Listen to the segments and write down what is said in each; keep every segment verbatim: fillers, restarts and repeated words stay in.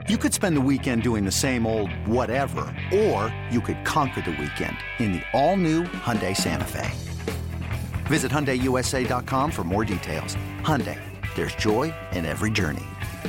You could spend the weekend doing the same old whatever, or you could conquer the weekend in the all-new Hyundai Santa Fe. Visit Hyundai U S A dot com for more details. Hyundai, there's joy in every journey.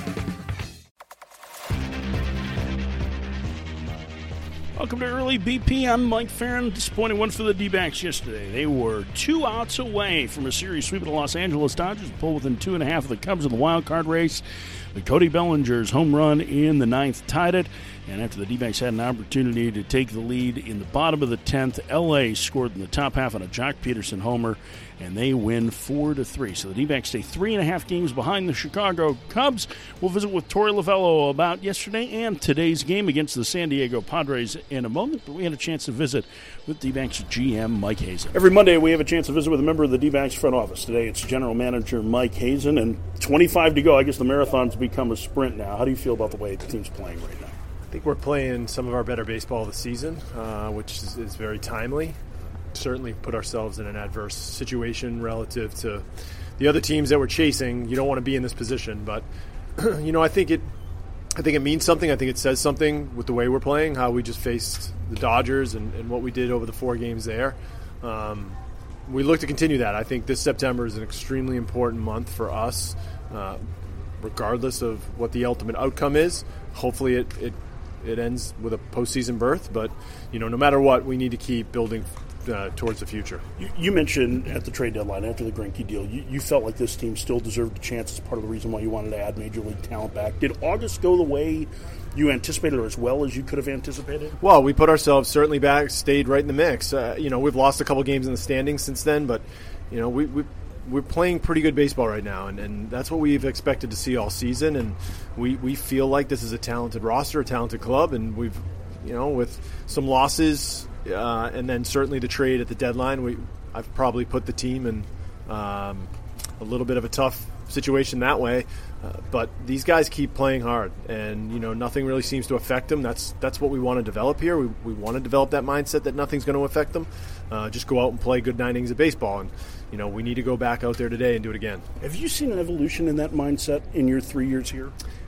Welcome to Early B P. I'm Mike Farron. Disappointing one for the D-backs yesterday. They were two outs away from a series sweep of the Los Angeles Dodgers, pulled within two and a half of the Cubs in the wild card race. But Cody Bellinger's home run in the ninth tied it. And after the D-backs had an opportunity to take the lead in the bottom of the tenth, L A scored in the top half on a Jock Peterson homer, and they win four to three. So the D-backs stay three and a half games behind the Chicago Cubs. We'll visit with Torey Lovullo about yesterday and today's game against the San Diego Padres in a moment. But we had a chance to visit with D-backs G M Mike Hazen. Every Monday we have a chance to visit with a member of the D-backs front office. Today it's General Manager Mike Hazen, and twenty-five to go. I guess the marathon's become a sprint now. How do you feel about the way the team's playing right now? I think we're playing some of our better baseball this season, uh, which is, is very timely. Certainly put ourselves in an adverse situation relative to the other teams that we're chasing. You don't want to be in this position, but you know, I think it I think it means something. I think it says something with the way we're playing, how we just faced the Dodgers and, and what we did over the four games there. Um, we look to continue that. I think this September is an extremely important month for us, uh, regardless of what the ultimate outcome is. Hopefully it, it It ends with a postseason berth, but you know, no matter what, we need to keep building uh, towards the future. You, you mentioned at the trade deadline after the Greinke deal, you, you felt like this team still deserved a chance. As part of the reason why you wanted to add major league talent back. Did August go the way you anticipated, or as well as you could have anticipated? Well, we put ourselves certainly back, stayed right in the mix. Uh, you know, we've lost a couple games in the standings since then, but you know, we. we We're playing pretty good baseball right now, and, and that's what we've expected to see all season. And we, we feel like this is a talented roster, a talented club, and we've, you know, with some losses, uh, and then certainly the trade at the deadline, we I've probably put the team in um, a little bit of a tough situation that way. Uh, but these guys keep playing hard, and you know, nothing really seems to affect them. That's that's what we want to develop here. We we want to develop that mindset that nothing's going to affect them. Uh, just go out and play good nine innings of baseball, and you know, we need to go back out there today and do it again. Have you seen an evolution in that mindset in your three years here?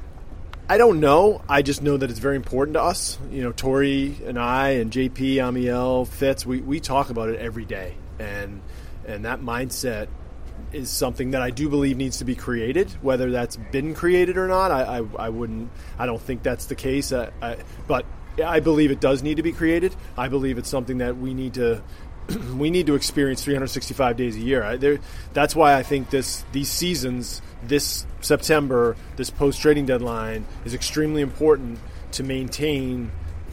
I don't know. I just know that it's very important to us. You know, Torey and I and J P, Amiel, Fitz, we, we talk about it every day, and and that mindset is something that I do believe needs to be created. Whether that's been created or not, I I, I wouldn't. I don't think that's the case. I, I, but I believe it does need to be created. I believe it's something that we need to we need to experience three hundred sixty-five days a year. I, there, that's why I think this these seasons, this September, this post trading deadline is extremely important to maintain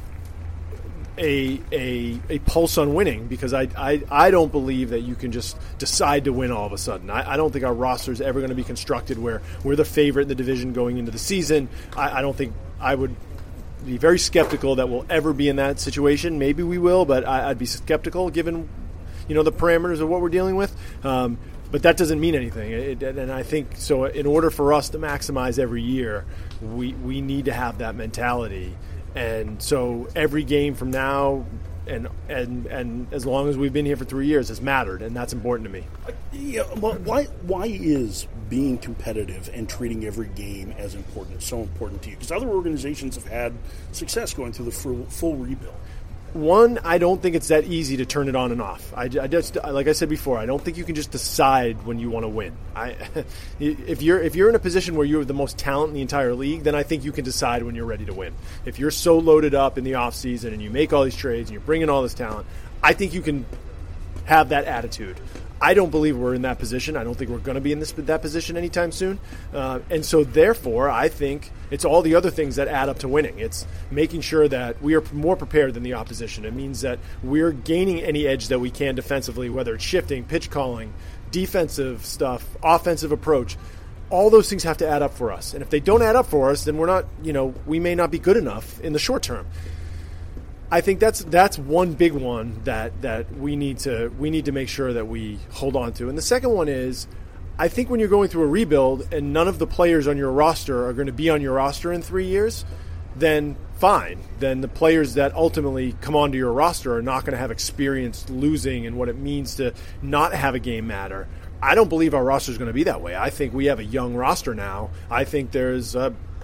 a a a pulse on winning, because I, I, I don't believe that you can just decide to win all of a sudden. I, I don't think our roster is ever going to be constructed where we're the favorite in the division going into the season. I, I don't think I would be very skeptical that we'll ever be in that situation. Maybe we will, but I, I'd be skeptical given, you know, the parameters of what we're dealing with. Um, but that doesn't mean anything. It, and I think so. In order for us to maximize every year, we we need to have that mentality. And so every game from now and and and as long as we've been here for three years has mattered, and that's important to me. Yeah, but why why is being competitive and treating every game as important so important to you? Because other organizations have had success going through the full, full rebuild. One, I don't think it's that easy to turn it on and off. I, I just, like I said before, I don't think you can just decide when you want to win. I, if you're if you're in a position where you have the most talent in the entire league, then I think you can decide when you're ready to win. If you're so loaded up in the offseason and you make all these trades and you're bringing all this talent, I think you can have that attitude. I don't believe we're in that position. I don't think we're going to be in this that position anytime soon. Uh, and so, therefore, I think it's all the other things that add up to winning. It's making sure that we are more prepared than the opposition. It means that we're gaining any edge that we can defensively, whether it's shifting, pitch calling, defensive stuff, offensive approach. All those things have to add up for us. And if they don't add up for us, then we're not, you know, we may not be good enough in the short term. I think that's that's one big one that, that we need to we need to make sure that we hold on to. And the second one is, I think when you're going through a rebuild and none of the players on your roster are going to be on your roster in three years, then fine. Then the players that ultimately come onto your roster are not going to have experience losing and what it means to not have a game matter. I don't believe our roster is going to be that way. I think we have a young roster now. I think there's a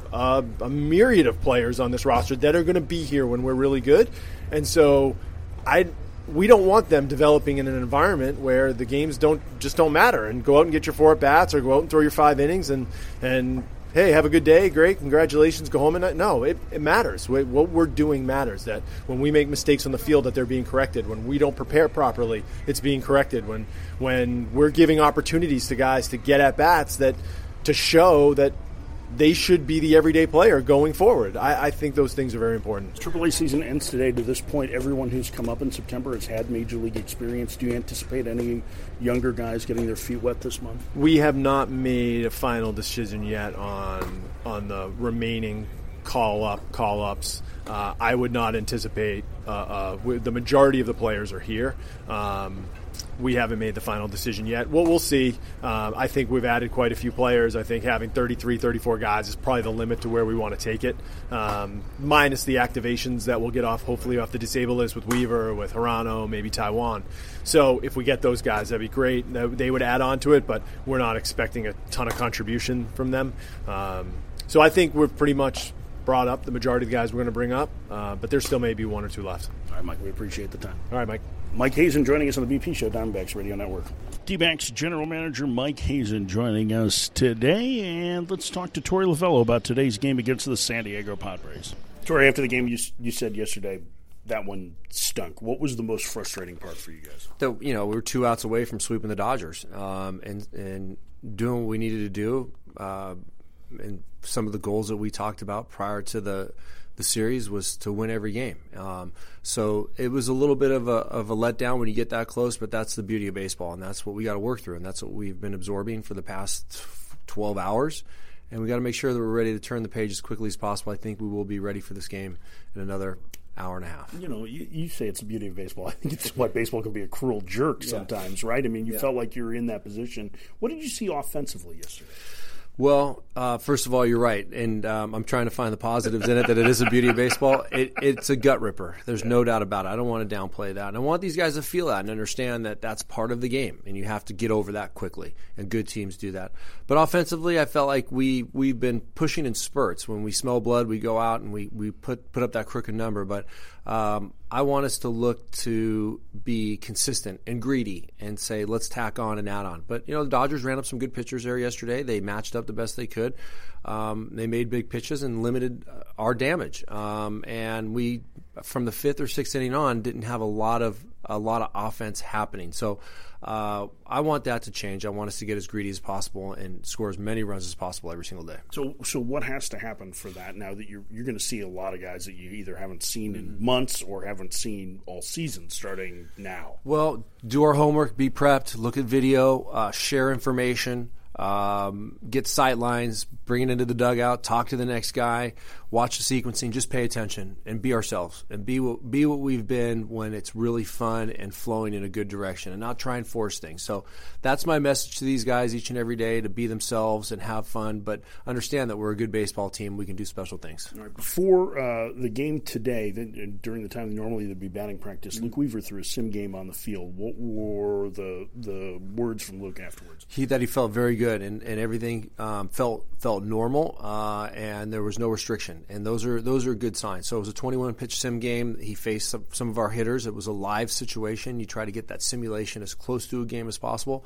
uh, a myriad of players on this roster that are going to be here when we're really good. And so I we don't want them developing in an environment where the games don't just don't matter, and go out and get your four at-bats or go out and throw your five innings and, and hey, have a good day, great, congratulations, go home. And no, it, it matters. What we're doing matters, that when we make mistakes on the field that they're being corrected. When we don't prepare properly, it's being corrected. When when we're giving opportunities to guys to get at-bats that to show that they should be the everyday player going forward. I, I think those things are very important. Triple A season ends today. To this point, everyone who's come up in September has had Major League experience. Do you anticipate any younger guys getting their feet wet this month? We have not made a final decision yet on on the remaining call-up, call-ups. Uh, I would not anticipate uh, uh, the majority of the players are here. Um, We haven't made the final decision yet. Well, we'll see. Uh, I think we've added quite a few players. I think having thirty-three, thirty-four guys is probably the limit to where we want to take it, um, minus the activations that we'll get off, hopefully off the disabled list with Weaver, with Hirano, maybe Taiwan. So if we get those guys, that'd be great. They would add on to it, but we're not expecting a ton of contribution from them. Um, so I think we've pretty much brought up the majority of the guys we're going to bring up, uh, but there still may be one or two left. All right, Mike, we appreciate the time. All right, Mike. Mike Hazen joining us on the B P Show, Diamondbacks Radio Network. D-backs General Manager Mike Hazen joining us today, and let's talk to Torey Lovullo about today's game against the San Diego Padres. Torey, after the game, you you said yesterday that one stunk. What was the most frustrating part for you guys? The, you know, we were two outs away from sweeping the Dodgers, um, and and doing what we needed to do, uh, and some of the goals that we talked about prior to the. The series was to win every game. Um, so it was a little bit of a, of a letdown when you get that close, but that's the beauty of baseball, and that's what we got to work through, and that's what we've been absorbing for the past twelve hours, and we got to make sure that we're ready to turn the page as quickly as possible. I think we will be ready for this game in another hour and a half. You know, you, you say it's the beauty of baseball. I think it's why baseball can be a cruel jerk yeah. sometimes, right? I mean, you yeah. felt like you were in that position. What did you see offensively yesterday? Well, uh, first of all, you're right, and um, I'm trying to find the positives in it, that it is a beauty of baseball. It, it's a gut ripper. There's yeah. no doubt about it. I don't want to downplay that. And I want these guys to feel that and understand that that's part of the game, and you have to get over that quickly, and good teams do that. But offensively, I felt like we, we've been pushing in spurts. When we smell blood, we go out and we, we put, put up that crooked number. But um, I want us to look to be consistent and greedy and say, let's tack on and add on. But, you know, the Dodgers ran up some good pitchers there yesterday. They matched up the best they could. Um, they made big pitches and limited our damage. Um, and we, from the fifth or sixth inning on, didn't have a lot of a lot of offense happening. So uh, I want that to change. I want us to get as greedy as possible and score as many runs as possible every single day. So, so what has to happen for that? Now that you're you're going to see a lot of guys that you either haven't seen in months or haven't seen all season, starting now. Well, do our homework, be prepped, look at video, uh, share information. Um, get sight lines, bring it into the dugout, talk to the next guy, watch the sequencing, just pay attention and be ourselves and be what, be what we've been when it's really fun and flowing in a good direction and not try and force things. So that's my message to these guys each and every day, to be themselves and have fun, but understand that we're a good baseball team. We can do special things. All right, before uh, the game today, then, during the time normally there'd be batting practice, mm-hmm. Luke Weaver threw a sim game on the field. What were the the words from Luke afterwards? He that he felt very good. And, and everything um, felt felt normal, uh, and there was no restriction, and those are those are good signs. So it was a twenty-one pitch sim game. He faced some, some of our hitters. It was a live situation. You try to get that simulation as close to a game as possible.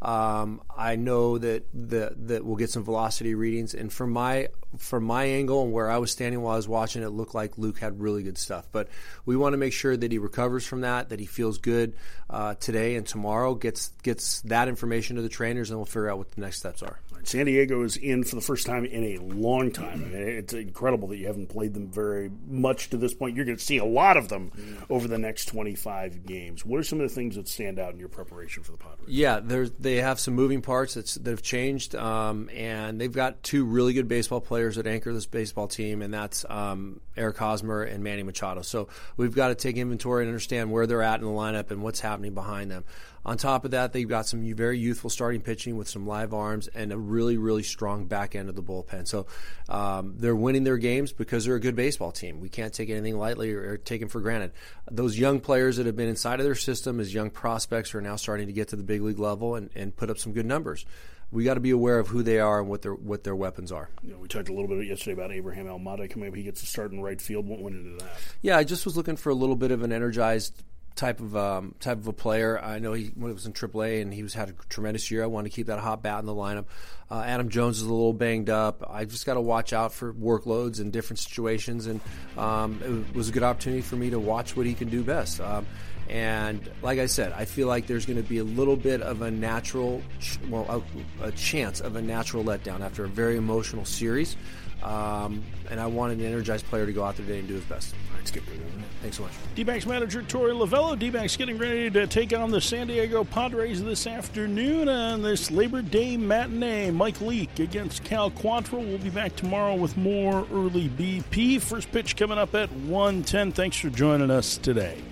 Um, I know that the, that we'll get some velocity readings, and from my from my angle and where I was standing while I was watching, it looked like Luke had really good stuff. But we want to make sure that he recovers from that, that he feels good uh, today and tomorrow, gets gets that information to the trainers, and we'll figure out what the next steps are. San Diego is in for the first time in a long time. I mean, it's incredible that you haven't played them very much to this point. You're going to see a lot of them over the next twenty-five games. What are some of the things that stand out in your preparation for the Padres? Yeah, they have some moving parts that's, that have changed, um, and they've got two really good baseball players that anchor this baseball team, and that's um, Eric Hosmer and Manny Machado. So we've got to take inventory and understand where they're at in the lineup and what's happening behind them. On top of that, they've got some very youthful starting pitching with some live arms and a really, really strong back end of the bullpen. So um, they're winning their games because they're a good baseball team. We can't take anything lightly or, or take them for granted. Those young players that have been inside of their system as young prospects are now starting to get to the big league level and, and put up some good numbers. we got to be aware of who they are and what their what their weapons are. You know, we talked a little bit yesterday about Abraham Almada coming up. He gets a start in right field. What went into that? Yeah, I just was looking for a little bit of an energized type of um, type of a player. I know he when he was in triple A and he was had a tremendous year. I wanted to keep that hot bat in the lineup. Uh, Adam Jones is a little banged up. I just got to watch out for workloads in different situations, and um, it was a good opportunity for me to watch what he can do best. Um, And like I said, I feel like there's going to be a little bit of a natural, well, a, a chance of a natural letdown after a very emotional series. Um, and I wanted an energized player to go out there today and do his best. All right, skip it. Thanks so much. D-backs manager Torey Lovullo. D-backs getting ready to take on the San Diego Padres this afternoon on this Labor Day matinee. Mike Leake against Cal Quantrill. We'll be back tomorrow with more early B P. First pitch coming up at one ten. Thanks for joining us today.